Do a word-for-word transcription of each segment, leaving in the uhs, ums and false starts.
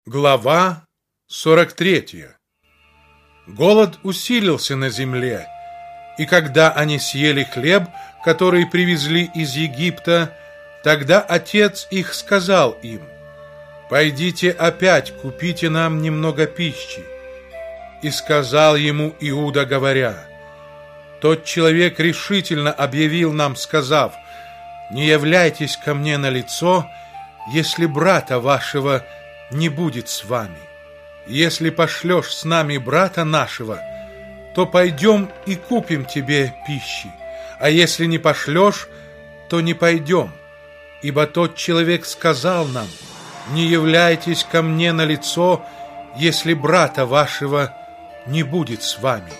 Глава сорок третья. Голод усилился на земле, и когда они съели хлеб, который привезли из Египта, тогда отец их сказал им: «Пойдите опять купите нам немного пищи». И сказал ему Иуда, говоря: «Тот человек решительно объявил нам, сказав: не являйтесь ко мне на лицо, если брата вашего не будет с вами. Если пошлешь с нами брата нашего, то пойдем и купим тебе пищи, а если не пошлешь, то не пойдем. Ибо тот человек сказал нам: не являйтесь ко мне на лицо, если брата вашего не будет с вами».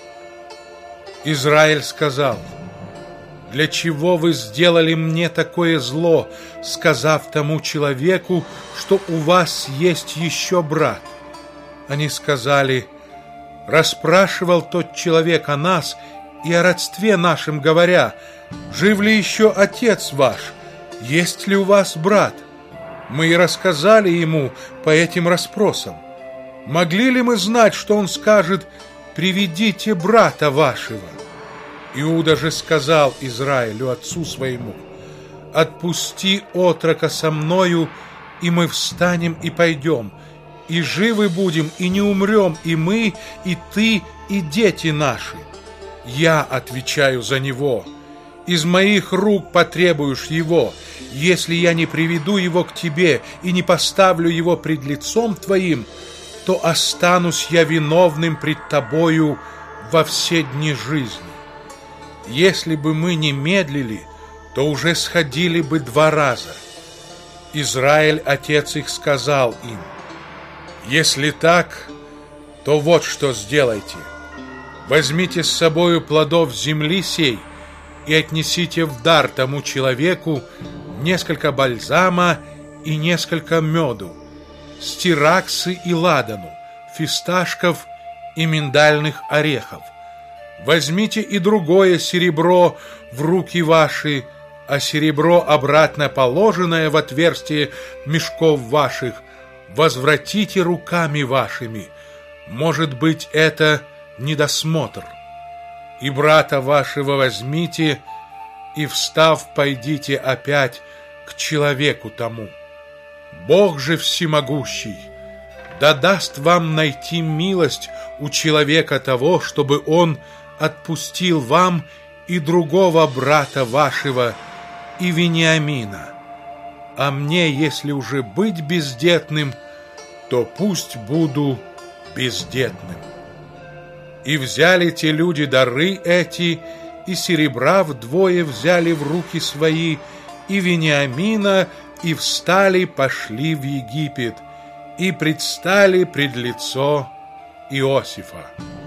Израиль сказал: «Для чего вы сделали мне такое зло, сказав тому человеку, что у вас есть еще брат?» Они сказали: «Расспрашивал тот человек о нас и о родстве нашем, говоря: жив ли еще отец ваш, есть ли у вас брат?» Мы и рассказали ему по этим расспросам. Могли ли мы знать, что он скажет: приведите брата вашего? Иуда же сказал Израилю, отцу своему: «Отпусти отрока со мною, и мы встанем и пойдем, и живы будем, и не умрем, и мы, и ты, и дети наши. Я отвечаю за него. Из моих рук потребуешь его. Если я не приведу его к тебе и не поставлю его пред лицом твоим, то останусь я виновным пред тобою во все дни жизни. Если бы мы не медлили, то уже сходили бы два раза». Израиль, отец их, сказал им: «Если так, то вот что сделайте. Возьмите с собою плодов земли сей и отнесите в дар тому человеку несколько бальзама и несколько меду, стираксы и ладану, фисташков и миндальных орехов. Возьмите и другое серебро в руки ваши, а серебро, обратно положенное в отверстие мешков ваших, возвратите руками вашими. Может быть, это недосмотр. И брата вашего возьмите, и, встав, пойдите опять к человеку тому. Бог же всемогущий да даст вам найти милость у человека того, чтобы он отпустил вам и другого брата вашего, и Вениамина. А мне, если уже быть бездетным, то пусть буду бездетным». И взяли те люди дары эти, и серебра вдвое взяли в руки свои, и Вениамина, и встали, пошли в Египет, и предстали пред лицо Иосифа.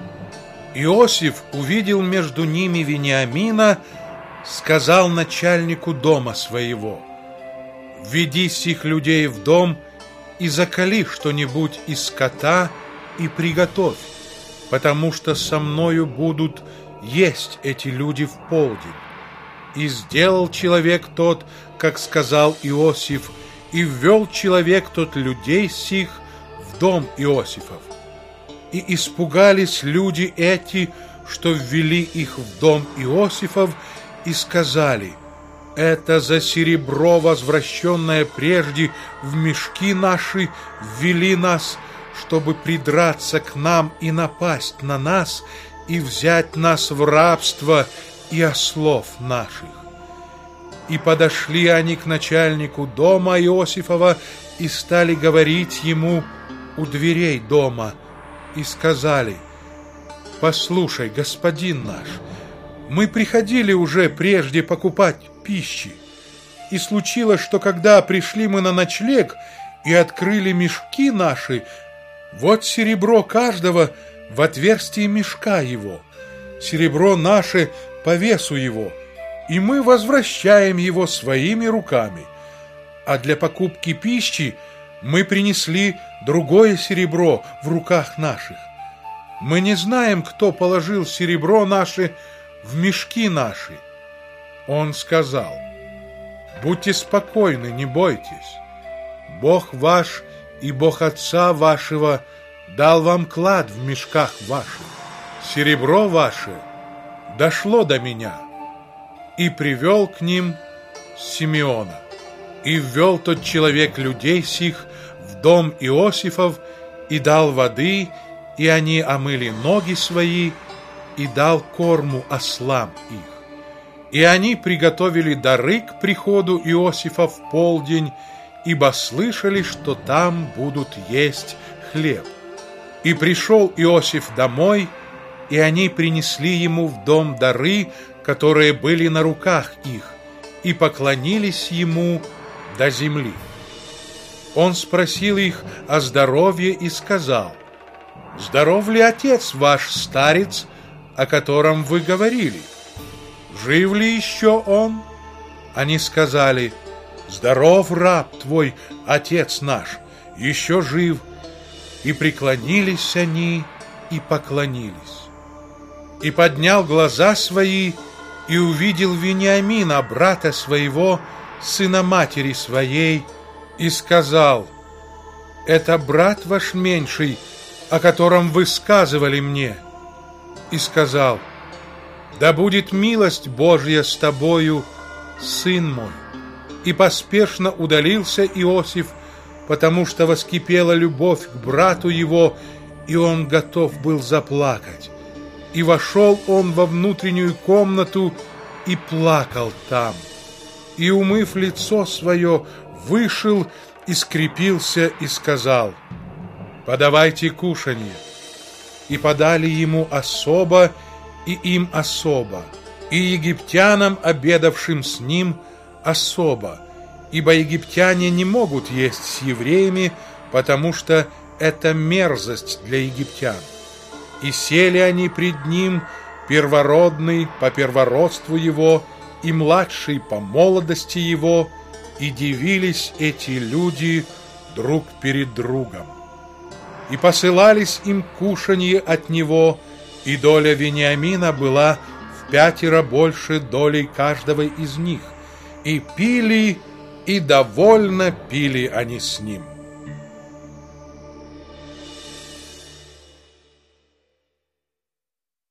Иосиф увидел между ними Вениамина, сказал начальнику дома своего: «Введи сих людей в дом и заколи что-нибудь из скота и приготовь, потому что со мною будут есть эти люди в полдень». И сделал человек тот, как сказал Иосиф, и ввел человек тот людей сих в дом Иосифов. И испугались люди эти, что ввели их в дом Иосифов, и сказали: «Это за серебро, возвращенное прежде в мешки наши, ввели нас, чтобы придраться к нам и напасть на нас, и взять нас в рабство и ослов наших». И подошли они к начальнику дома Иосифова и стали говорить ему у дверей дома, и сказали: «Послушай, господин наш, мы приходили уже прежде покупать пищи, и случилось, что когда пришли мы на ночлег и открыли мешки наши, вот серебро каждого в отверстии мешка его, серебро наше по весу его, и мы возвращаем его своими руками. А для покупки пищи мы принесли другое серебро в руках наших. Мы не знаем, кто положил серебро наше в мешки наши». Он сказал: «Будьте спокойны, не бойтесь. Бог ваш и Бог отца вашего дал вам клад в мешках ваших. Серебро ваше дошло до меня». И привел к ним Симеона. И ввел тот человек людей сих в дом Иосифов, и дал воды, и они омыли ноги свои, и дал корму ослам их. И они приготовили дары к приходу Иосифа в полдень, ибо слышали, что там будут есть хлеб. И пришел Иосиф домой, и они принесли ему в дом дары, которые были на руках их, и поклонились ему до земли. Он спросил их о здоровье и сказал: «Здоров ли отец ваш, старец, о котором вы говорили? Жив ли еще он?» Они сказали: «Здоров раб твой, отец наш, еще жив». И преклонились они и поклонились. И поднял глаза свои, и увидел Вениамина, брата своего, сына матери своей, и сказал: «Это брат ваш меньший, о котором вы сказывали мне». И сказал: «Да будет милость Божья с тобою, сын мой». И поспешно удалился Иосиф, потому что воскипела любовь к брату его, и он готов был заплакать. И вошел он во внутреннюю комнату и плакал там. И, умыв лицо свое, вышел и скрепился и сказал: «Подавайте кушанье». И подали ему особо, и им особо, и египтянам, обедавшим с ним, особо, ибо египтяне не могут есть с евреями, потому что это мерзость для египтян. И сели они пред ним, первородный по первородству его и младший по молодости его, и дивились эти люди друг перед другом. И посылались им кушанье от него, и доля Вениамина была в пятеро больше долей каждого из них, и пили, и довольно пили они с ним.